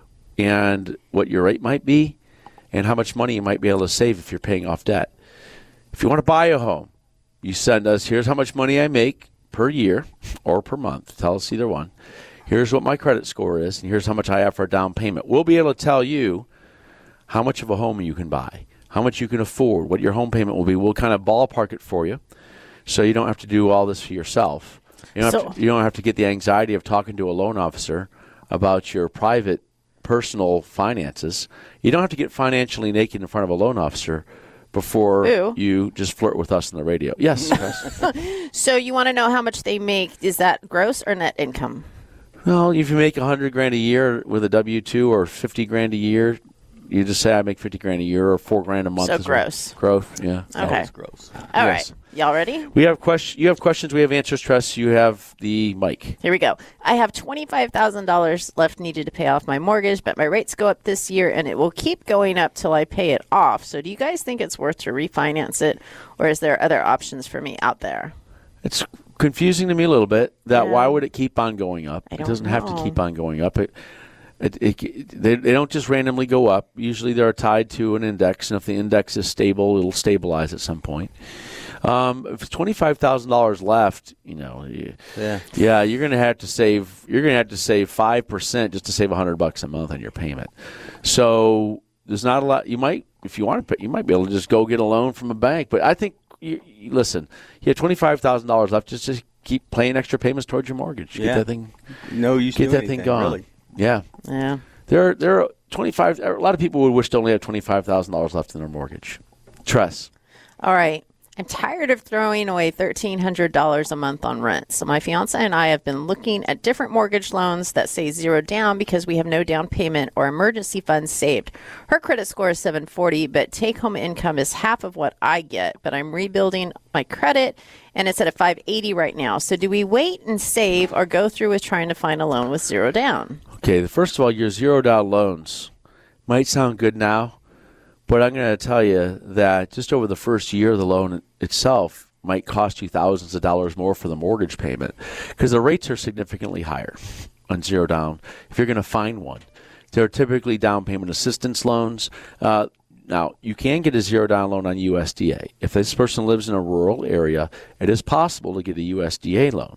and what your rate might be and how much money you might be able to save if you're paying off debt. If you want to buy a home, you send us, here's how much money I make per year or per month. Tell us either one. Here's what my credit score is, and here's how much I have for a down payment. We'll be able to tell you how much of a home you can buy, how much you can afford, what your home payment will be. We'll kind of ballpark it for you so you don't have to do all this for yourself. You don't, So- have to, you don't have to get the anxiety of talking to a loan officer about your private, personal finances. You don't have to get financially naked in front of a loan officer before Ew. you just flirt with us on the radio. Yes. Chris. so you want to know how much they make? Is that gross or net income? Well, if you make a hundred grand a year with a W two or fifty grand a year, you just say I make fifty grand a year or four grand a month. So is what- gross. Growth, yeah. Okay. That was gross. All Yes. right. Y'all ready? We have question. You have questions. We have answers. Trust. You have the mic. Here we go. I have twenty-five thousand dollars left needed to pay off my mortgage, but my rates go up this year and it will keep going up till I pay it off. So do you guys think it's worth to refinance it, or is there other options for me out there? It's confusing to me a little bit. That Yeah. why would it keep on going up? I It don't doesn't have to know. keep on going up. It, it, it they, they don't just randomly go up. Usually they're tied to an index, and if the index is stable, it'll stabilize at some point. Um, if it's twenty-five thousand dollars left, you know, you, Yeah. yeah, you're going to have to save. You're going to have to save five percent just to save a hundred bucks a month on your payment. So there's not a lot. You might, if you want to, you might be able to just go get a loan from a bank. But I think, you, you, listen, you have twenty-five thousand dollars left. Just just keep paying extra payments towards your mortgage. Get Yeah. that thing. No use Get doing that anything, thing going. really. Yeah. Yeah. There are, there are twenty-five. A lot of people would wish to only have twenty-five thousand dollars left in their mortgage. Tress. All right. I'm tired of throwing away thirteen hundred dollars a month on rent. So my fiance and I have been looking at different mortgage loans that say zero down because we have no down payment or emergency funds saved. Her credit score is seven forty, but take-home income is half of what I get. But I'm rebuilding my credit, and it's at a five eighty right now. So do we wait and save or go through with trying to find a loan with zero down? Okay, first of all, your zero down loans might sound good now, but I'm going to tell you that just over the first year, the loan itself might cost you thousands of dollars more for the mortgage payment because the rates are significantly higher on zero down if you're going to find one. They're typically down payment assistance loans. Uh, now, you can get a zero down loan on U S D A. If this person lives in a rural area, it is possible to get a U S D A loan.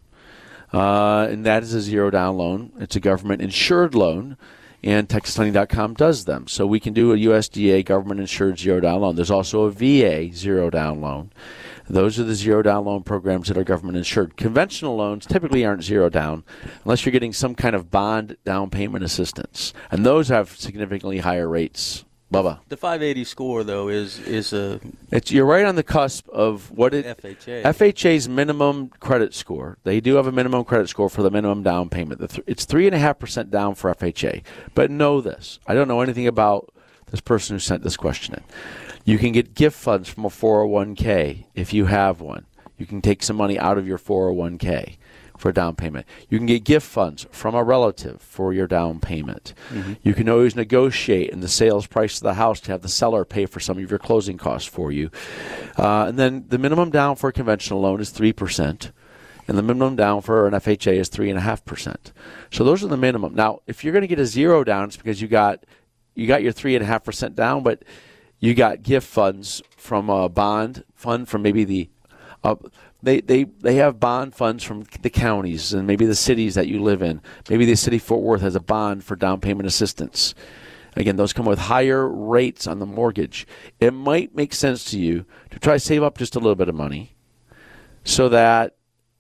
Uh, and that is a zero down loan. It's a government insured loan, and Texas Lending dot com does them. So we can do a U S D A government insured zero down loan. There's also a V A zero down loan. Those are the zero down loan programs that are government insured. Conventional loans typically aren't zero down unless you're getting some kind of bond down payment assistance. And those have significantly higher rates. Bubba. The five eighty score, though, is is a It's, you're right on the cusp of what it F H A. F H A's minimum credit score. They do have a minimum credit score for the minimum down payment. The th- It's three and a half percent down for F H A. But know this: I don't know anything about this person who sent this question in. You can get gift funds from a four oh one k if you have one. You can take some money out of your four oh one k for a down payment. You can get gift funds from a relative for your down payment. Mm-hmm. You can always negotiate in the sales price of the house to have the seller pay for some of your closing costs for you. Uh, and then the minimum down for a conventional loan is three percent. And the minimum down for an F H A is three point five percent. So those are the minimum. Now, if you're going to get a zero down, it's because you got you got your three point five percent down, but you got gift funds from a bond fund from maybe the uh, They, they they have bond funds from the counties and maybe the cities that you live in. Maybe the city of Fort Worth has a bond for down payment assistance. Again, those come with higher rates on the mortgage. It might make sense to you to try to save up just a little bit of money so that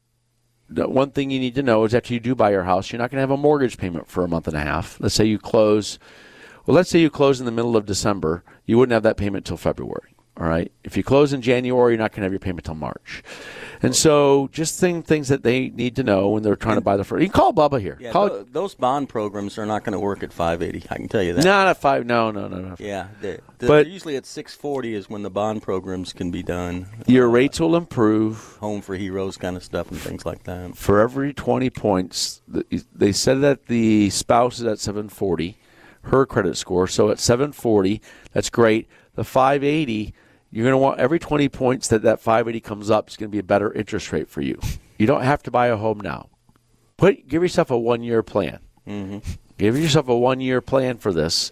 the one thing you need to know is after you do buy your house, you're not going to have a mortgage payment for a month and a half. Let's say you close, well, let's say you close in the middle of December. You wouldn't have that payment till February. All right. If you close in January, you're not going to have your payment till March. And so just think things that they need to know when they're trying to buy the first. You can call Bubba here. Yeah, call th- those bond programs are not going to work at five eighty. I can tell you that. Not at five. No, no, no, no. Yeah, they're, they're But- usually at six forty is when the bond programs can be done. Your rates will improve. Home for Heroes kind of stuff and things like that. For every twenty points, they said that the spouse is at seven forty, her credit score. So at seven forty, that's great. The five eighty, you're going to want every twenty points that that five eighty comes up is going to be a better interest rate for you. You don't have to buy a home now. Put give yourself a one-year plan. Mm-hmm. Give yourself a one-year plan for this,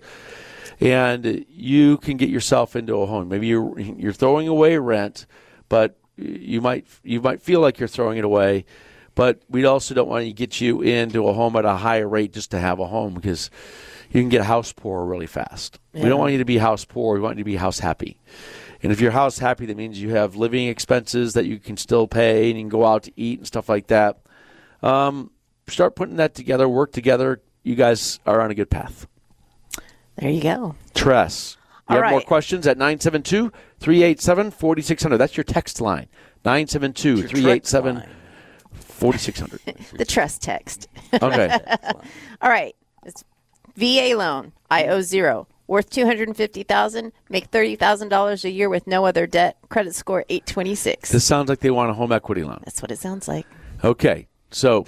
and you can get yourself into a home. Maybe you're you're throwing away rent, but you might you might feel like you're throwing it away. But we also don't want to get you into a home at a higher rate just to have a home because you can get house poor really fast. Yeah. We don't want you to be house poor. We want you to be house happy. And if you're house happy, that means you have living expenses that you can still pay and you can go out to eat and stuff like that. Um, start putting that together, work together. You guys are on a good path. There you go. Tress. You All have right. more questions at nine seven two, three eight seven, four six zero zero. That's your text line. nine seven two, three eight seven, four six zero zero. The trust text. Okay. All right. It's V A loan. I owe zero. Worth two hundred fifty thousand dollars. Make thirty thousand dollars a year with no other debt. Credit score eight twenty-six. This sounds like they want a home equity loan. That's what it sounds like. Okay. So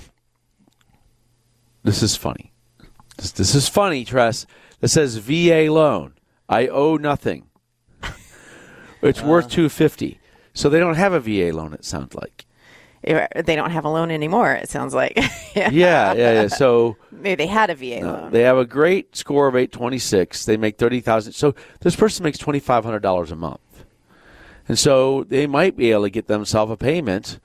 this is funny. This, this is funny, Tress. It says V A loan. I owe nothing. It's uh, worth two hundred fifty thousand dollars. So they don't have a V A loan, it sounds like. They don't have a loan anymore, it sounds like. yeah. yeah, yeah, yeah. So maybe they had a V A no, loan. They have a great score of eight twenty-six. They make thirty thousand dollars. So this person makes twenty-five hundred dollars a month. And so they might be able to get themselves a payment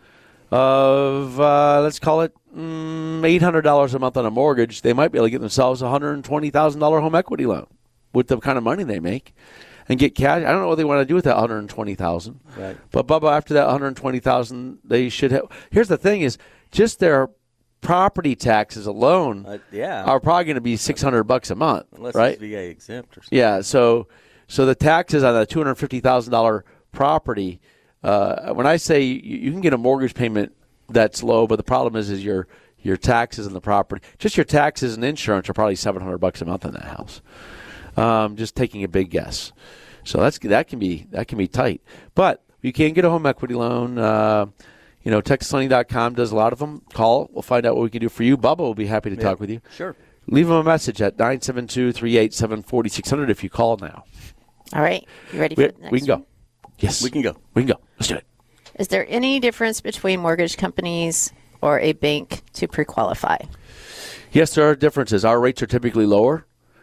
of, uh, let's call it mm, eight hundred dollars a month on a mortgage. They might be able to get themselves a one hundred twenty thousand dollars home equity loan with the kind of money they make and get cash. I don't know what they want to do with that one hundred twenty thousand dollars. Right. But, Bubba, after that one hundred twenty thousand dollars, they should have. Here's the thing is just their property taxes alone Uh, yeah. are probably going to be six hundred bucks a month, Unless right? it's V A exempt or something. Yeah, so so the taxes on a two hundred fifty thousand dollars property, uh, when I say you, you can get a mortgage payment that's low, but the problem is is your your taxes on the property, just your taxes and insurance are probably seven hundred bucks a month in that house. Um, just taking a big guess. So that's that can be that can be tight. But you can get a home equity loan. Uh, you know, Texas Lending dot com does a lot of them. Call. We'll find out what we can do for you. Bubba will be happy to Yeah, talk with you. Sure. Leave them a message at nine seven two, three eight seven, four six zero zero if you call now. All right. You ready for We, the next we can go. one? Yes. We can go. We can go. Let's do it. Is there any difference between mortgage companies or a bank to pre-qualify? Yes, there are differences. Our rates are typically lower,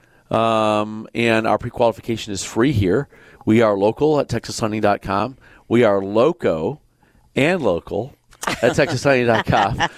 um, and our pre-qualification is free here. We are local at Texas Lending dot com. We are loco and local at Texas Lending dot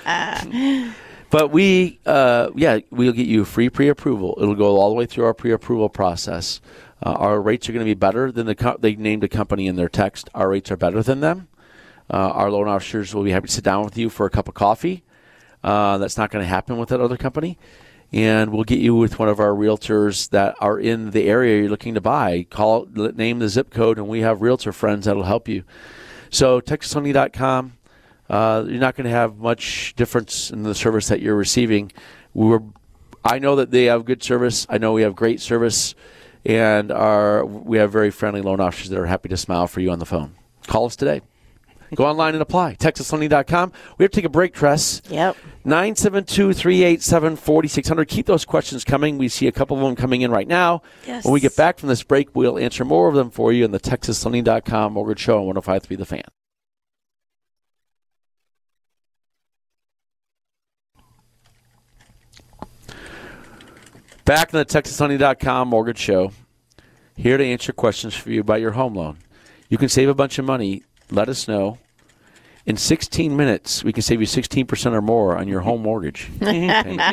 com. But we, uh, yeah, we'll get you free pre-approval. It'll go all the way through our pre-approval process. Uh, our rates are going to be better than the co- they named a company in their text. Our rates are better than them. Uh, our loan officers will be happy to sit down with you for a cup of coffee. Uh, that's not going to happen with that other company. And we'll get you with one of our realtors that are in the area you're looking to buy. Call, name the zip code, and we have realtor friends that will help you. So Texas Lending dot com, uh, you're not going to have much difference in the service that you're receiving. We were, I know that they have good service. I know we have great service, and our we have very friendly loan officers that are happy to smile for you on the phone. Call us today. Go online and apply. Texas Lending dot com. We have to take a break, Tress. Yep. nine seven two, three eight seven, four six zero zero. Keep those questions coming. We see a couple of them coming in right now. Yes. When we get back from this break, we'll answer more of them for you in the Texas Lending dot com Mortgage Show on one oh five point three The Fan. Back in the Texas Lending dot com Mortgage Show. Here to answer questions for you about your home loan. You can save a bunch of money. Let us know. In sixteen minutes, we can save you sixteen percent or more on your home mortgage. um,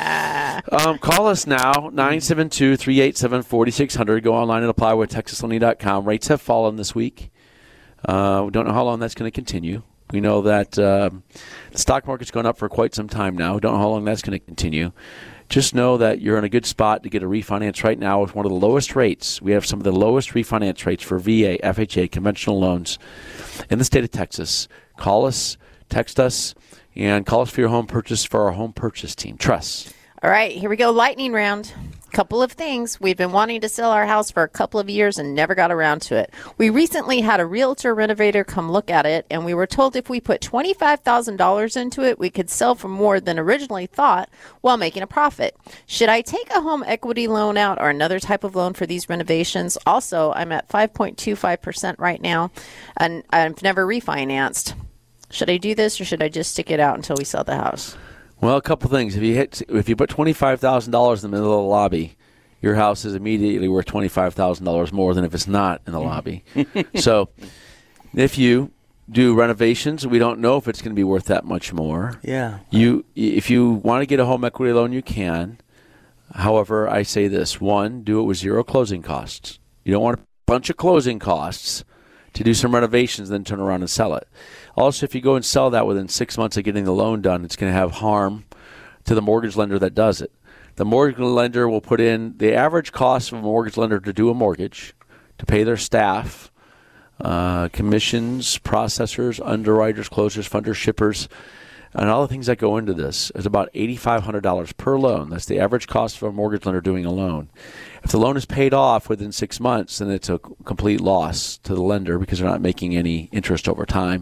call us now, nine seven two, three eight seven, four six zero zero. Go online and apply with Texas Lending dot com. Rates have fallen this week. Uh, we don't know how long that's going to continue. We know that uh, the stock market's gone up for quite some time now. We don't know how long that's going to continue. Just know that you're in a good spot to get a refinance right now with one of the lowest rates. We have some of the lowest refinance rates for V A, F H A, conventional loans in the state of Texas. Call us, text us, and call us for your home purchase for our home purchase team. Trust. All right, here we go. Lightning round. Couple of things. We've been wanting to sell our house for a couple of years and never got around to it. We recently had a realtor renovator come look at it, and we were told if we put twenty-five thousand dollars into it, we could sell for more than originally thought while making a profit. Should I take a home equity loan out or another type of loan for these renovations? Also, I'm at five point two five percent right now, and I've never refinanced. Should I do this, or should I just stick it out until we sell the house? Well, a couple things. If you hit, if you put twenty-five thousand dollars in the middle of the lobby, your house is immediately worth twenty-five thousand dollars more than if it's not in the lobby. So if you do renovations, we don't know if it's going to be worth that much more. Yeah. You, if you want to get a home equity loan, you can. However, I say this. One, do it with zero closing costs. You don't want a bunch of closing costs to do some renovations, then turn around and sell it. Also, if you go and sell that within six months of getting the loan done, it's going to have harm to the mortgage lender that does it. The mortgage lender will put in the average cost of a mortgage lender to do a mortgage, to pay their staff, uh, commissions, processors, underwriters, closers, funders, shippers, and all the things that go into this is about eight thousand five hundred dollars per loan. That's the average cost of a mortgage lender doing a loan. If the loan is paid off within six months, then it's a complete loss to the lender because they're not making any interest over time.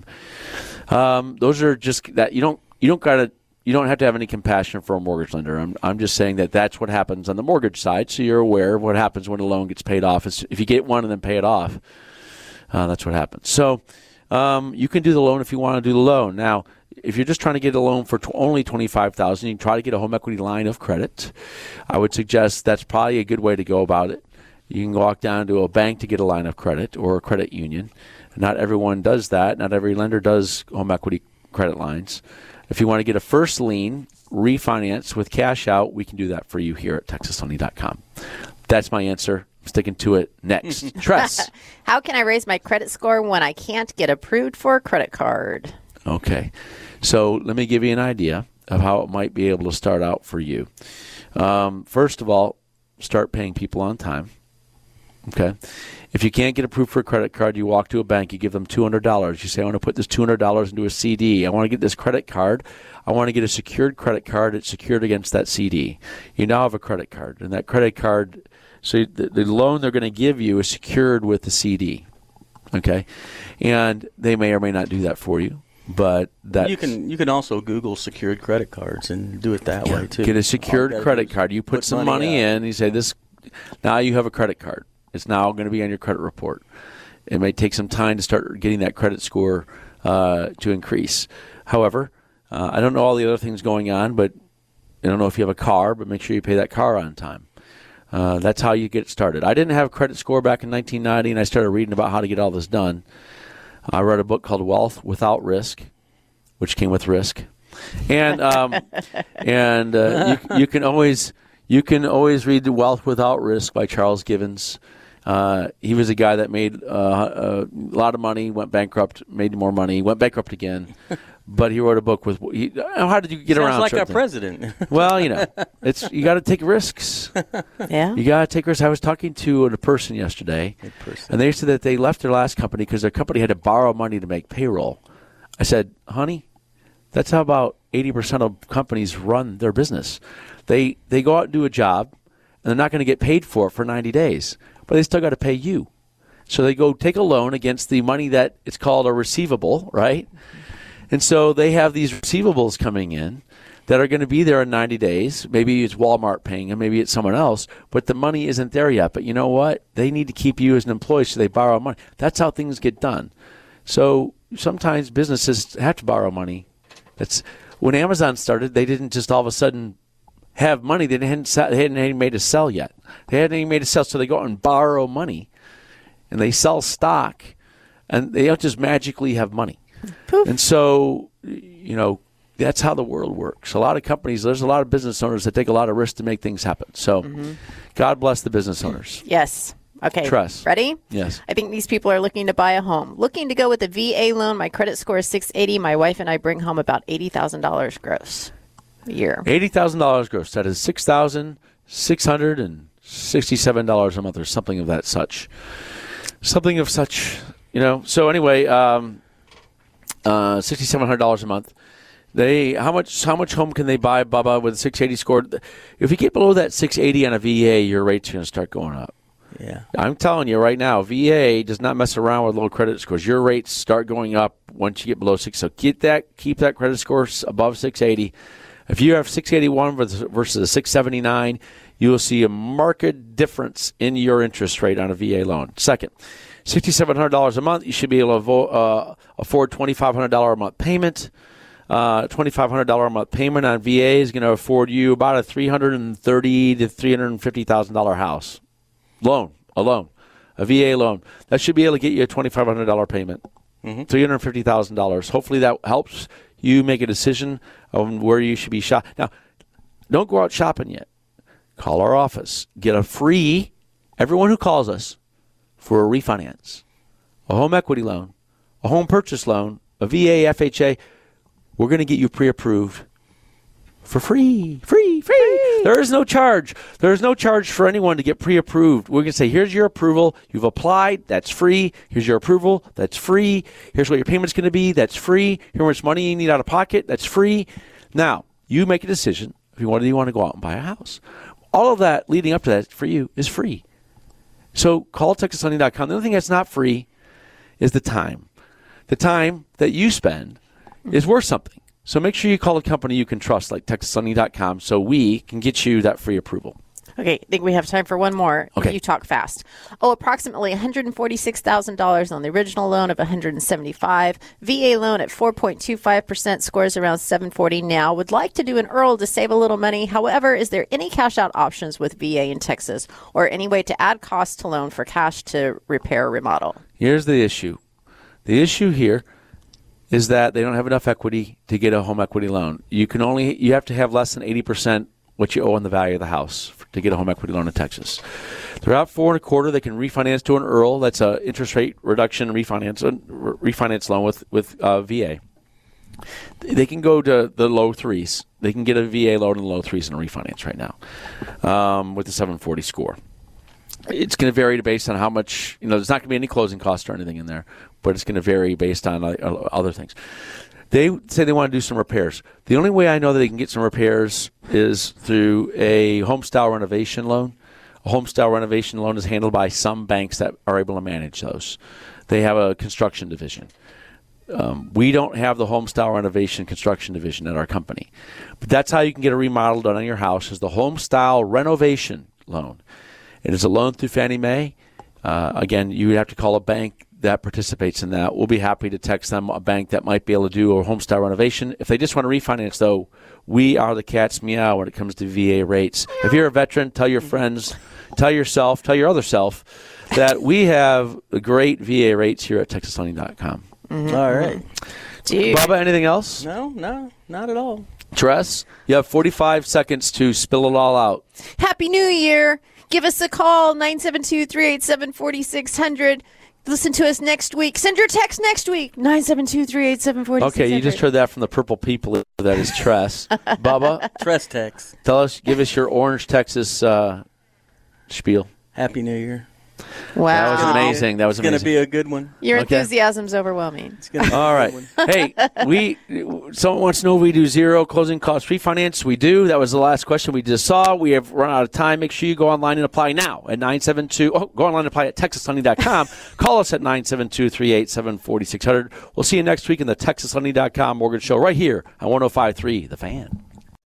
Um, those are just that you don't you don't gotta you don't have to have any compassion for a mortgage lender. I'm I'm just saying that that's what happens on the mortgage side, so you're aware of what happens when a loan gets paid off. It's, if you get one and then pay it off, uh, that's what happens. So um, you can do the loan if you want to do the loan. Now, if you're just trying to get a loan for t- only twenty-five thousand dollars, you can try to get a home equity line of credit. I would suggest that's probably a good way to go about it. You can walk down to a bank to get a line of credit or a credit union. Not everyone does that. Not every lender does home equity credit lines. If you want to get a first lien refinance with cash out, we can do that for you here at Texas Lending dot com. That's my answer. I'm sticking to it. Next. Tress. How can I raise my credit score when I can't get approved for a credit card? Okay. So let me give you an idea of how it might be able to start out for you. Um, first of all, start paying people on time. Okay. If you can't get approved for a credit card, you walk to a bank, you give them two hundred dollars. You say, I want to put this two hundred dollars into a C D. I want to get this credit card. I want to get a secured credit card. It's secured against that C D. You now have a credit card. And that credit card, so the, the loan they're going to give you is secured with the C D. Okay. And they may or may not do that for you. But that you can you can also Google secured credit cards and do it that yeah, way too. Get a secured credit card. You put, put some money, money in. You say this. Now you have a credit card. It's now going to be on your credit report. It may take some time to start getting that credit score uh, to increase. However, uh, I don't know all the other things going on, but I don't know if you have a car, but make sure you pay that car on time. Uh, that's how you get started. I didn't have a credit score back in nineteen ninety, and I started reading about how to get all this done. I read a book called Wealth Without Risk, which came with risk, and um, and uh, you, you can always you can always read Wealth Without Risk by Charles Givens. Uh, he was a guy that made uh, a lot of money, went bankrupt, made more money, went bankrupt again. But he wrote a book with. He, how did you get Sounds around? Sounds like our things? president. Well, you know, it's you got to take risks. Yeah, you got to take risks. I was talking to a person yesterday, person. and they said that they left their last company because their company had to borrow money to make payroll. I said, honey, that's how about eighty percent of companies run their business. They they go out and do a job, and they're not going to get paid for it for ninety days. But they still got to pay you. So they go take a loan against the money that it's called a receivable, right? And so they have these receivables coming in that are going to be there in ninety days. Maybe it's Walmart paying them, maybe it's someone else, but the money isn't there yet. But you know what? They need to keep you as an employee, so they borrow money. That's how things get done. So sometimes businesses have to borrow money. That's when Amazon started, they didn't just all of a sudden have money. They hadn't, they hadn't even made a sell yet. They hadn't even made a sell, so they go out and borrow money, and they sell stock, and they don't just magically have money. Poof. And so, you know, that's how the world works. A lot of companies, there's a lot of business owners that take a lot of risk to make things happen. So mm-hmm. God bless the business owners. Yes. Okay. Trust. Ready? Yes. I think these people are looking to buy a home. Looking to go with a V A loan. My credit score is six eighty. My wife and I bring home about eighty thousand dollars gross a year. eighty thousand dollars gross. That is six thousand six hundred sixty-seven dollars a month or something of that such. Something of such, you know. So anyway, um, uh, six thousand seven hundred dollars a month. They how much how much home can they buy, Bubba, with a six eighty score? If you get below that six eighty on a V A, your rates are going to start going up. Yeah, I'm telling you right now, V A does not mess around with low credit scores. Your rates start going up once you get below six. So get that, keep that credit score above six eighty. If you have six eighty-one versus a six seventy-nine, you will see a marked difference in your interest rate on a V A loan. Second, six thousand seven hundred dollars a month, you should be able to avo- uh, afford two thousand five hundred dollars a month payment. Uh, two thousand five hundred dollars a month payment on V A is going to afford you about a three hundred thirty thousand to three hundred fifty thousand dollars house loan, a loan, a V A loan. That should be able to get you a two thousand five hundred dollars payment, mm-hmm. three hundred fifty thousand dollars. Hopefully that helps you make a decision on where you should be shopping. Now, don't go out shopping yet. Call our office. Get a free, everyone who calls us, for a refinance, a home equity loan, a home purchase loan, a V A, F H A. We're going to get you pre-approved for free, free, free, free. There is no charge. There is no charge for anyone to get pre-approved. We're going to say, here's your approval. You've applied. That's free. Here's your approval. That's free. Here's what your payment's going to be. That's free. Here's how much money you need out of pocket. That's free. Now, you make a decision if you want, you want to go out and buy a house. All of that leading up to that for you is free. So call Texas Lending dot com. The only thing that's not free is the time. The time that you spend is worth something. So make sure you call a company you can trust, like Texas Lending dot com, so we can get you that free approval. Okay, I think we have time for one more. Okay. You talk fast. Oh, approximately one hundred forty-six thousand dollars on the original loan of one hundred seventy-five thousand dollars. V A loan at four point two five percent, scores around seven forty now. Would like to do an E A R L to save a little money. However, is there any cash out options with V A in Texas, or any way to add costs to loan for cash to repair or remodel? Here's the issue. The issue here is that they don't have enough equity to get a home equity loan. You can only you have to have less than eighty percent what you owe on the value of the house to get a home equity loan in Texas. They're out four and a quarter. They can refinance to an E R L. That's a interest rate reduction refinance refinance loan with with uh, V A. They can go to the low threes. They can get a V A loan in the low threes in a refinance right now um, with the seven forty score. It's going to vary based on how much, you know, there's not going to be any closing costs or anything in there, but it's going to vary based on uh, other things. They say they want to do some repairs. The only way I know that they can get some repairs is through a home style renovation loan. A home style renovation loan is handled by some banks that are able to manage those. They have a construction division. Um, we don't have the home style renovation construction division at our company. But that's how you can get a remodel done on your house, is the home style renovation loan. It is a loan through Fannie Mae. Uh, again, you would have to call a bank that participates in that. We'll be happy to text them a bank that might be able to do a home style renovation. If they just want to refinance, though, we are the cat's meow when it comes to V A rates. If you're a veteran, tell your friends, tell yourself, tell your other self that we have great V A rates here at Texas Lending dot com. Mm-hmm. All right. Dude. Bubba, anything else? No, no, not at all. Tress, you have forty-five seconds to spill it all out. Happy New Year. Give us a call, nine seven two, three eight seven, four six zero zero. Listen to us next week. Send your text next week, nine seven two, three eight seven, four six zero zero. Okay, you just heard that from the purple people. That is Tress. Bubba, Tress text. Tell us, give us your Orange, Texas uh, spiel. Happy New Year. Wow. That was amazing. That was It's going amazing. to be a good one. Your Okay. enthusiasm's overwhelming. It's going to be All a right. good one. Hey, we someone wants to know if we do zero closing cost refinance. We do. That was the last question we just saw. We have run out of time. Make sure you go online and apply now at nine seven two. Oh, go online and apply at Texas Lending dot com. Call us at nine seven two, three eight seven, four six zero zero. We'll see you next week in the Texas Lending dot com Mortgage Show right here on one oh five point three The Fan.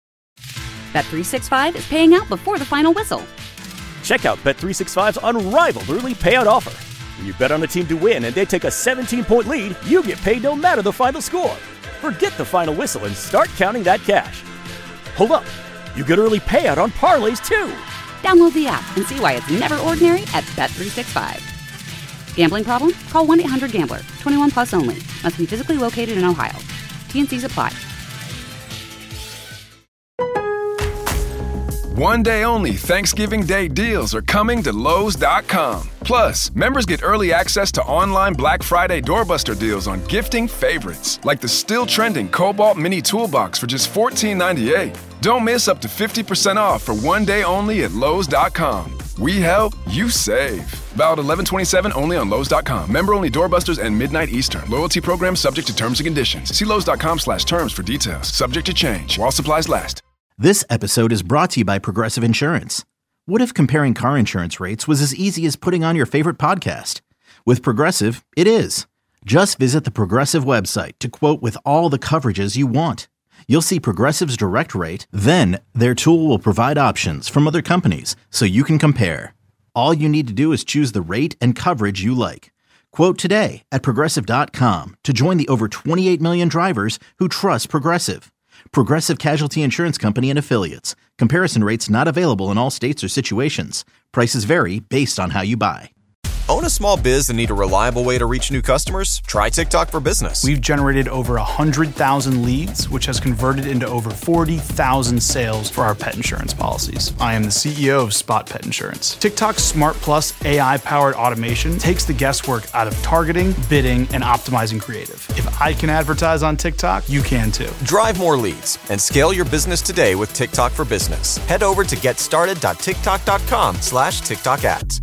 Bet three sixty-five is paying out before the final whistle. Check out Bet three sixty-five's unrivaled early payout offer. When you bet on a team to win and they take a seventeen-point lead, you get paid no matter the final score. Forget the final whistle and start counting that cash. Hold up. You get early payout on parlays, too. Download the app and see why it's never ordinary at Bet three sixty-five. Gambling problem? Call one eight hundred gambler. twenty-one plus only. Must be physically located in Ohio. T and C's apply. One day only Thanksgiving Day deals are coming to Lowe's dot com. Plus, members get early access to online Black Friday doorbuster deals on gifting favorites, like the still trending Cobalt Mini Toolbox for just fourteen ninety-eight. Don't miss up to fifty percent off for one day only at Lowe's dot com. We help, you save. Valid eleven twenty-seven only on Lowe's dot com. Member only doorbusters and midnight Eastern. Loyalty program subject to terms and conditions. See Lowe's dot com slash terms for details. Subject to change while supplies last. This episode is brought to you by Progressive Insurance. What if comparing car insurance rates was as easy as putting on your favorite podcast? With Progressive, it is. Just visit the Progressive website to quote with all the coverages you want. You'll see Progressive's direct rate, then their tool will provide options from other companies so you can compare. All you need to do is choose the rate and coverage you like. Quote today at Progressive dot com to join the over twenty-eight million drivers who trust Progressive. Progressive Casualty Insurance Company and Affiliates. Comparison rates not available in all states or situations. Prices vary based on how you buy. Own a small biz and need a reliable way to reach new customers? Try TikTok for Business. We've generated over one hundred thousand leads, which has converted into over forty thousand sales for our pet insurance policies. I am the C E O of Spot Pet Insurance. TikTok's Smart Plus A I-powered automation takes the guesswork out of targeting, bidding, and optimizing creative. If I can advertise on TikTok, you can too. Drive more leads and scale your business today with TikTok for Business. Head over to getstarted.tiktok.com slash TikTok ads.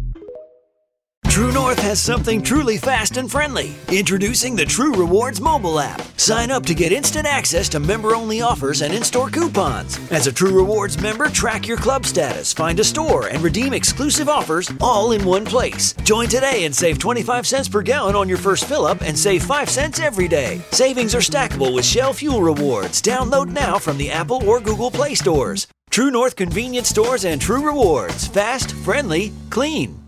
True North has something truly fast and friendly. Introducing the True Rewards mobile app. Sign up to get instant access to member-only offers and in-store coupons. As a True Rewards member, track your club status, find a store, and redeem exclusive offers all in one place. Join today and save twenty-five cents per gallon on your first fill-up and save five cents every day. Savings are stackable with Shell Fuel Rewards. Download now from the Apple or Google Play stores. True North convenience stores and True Rewards. Fast, friendly, clean.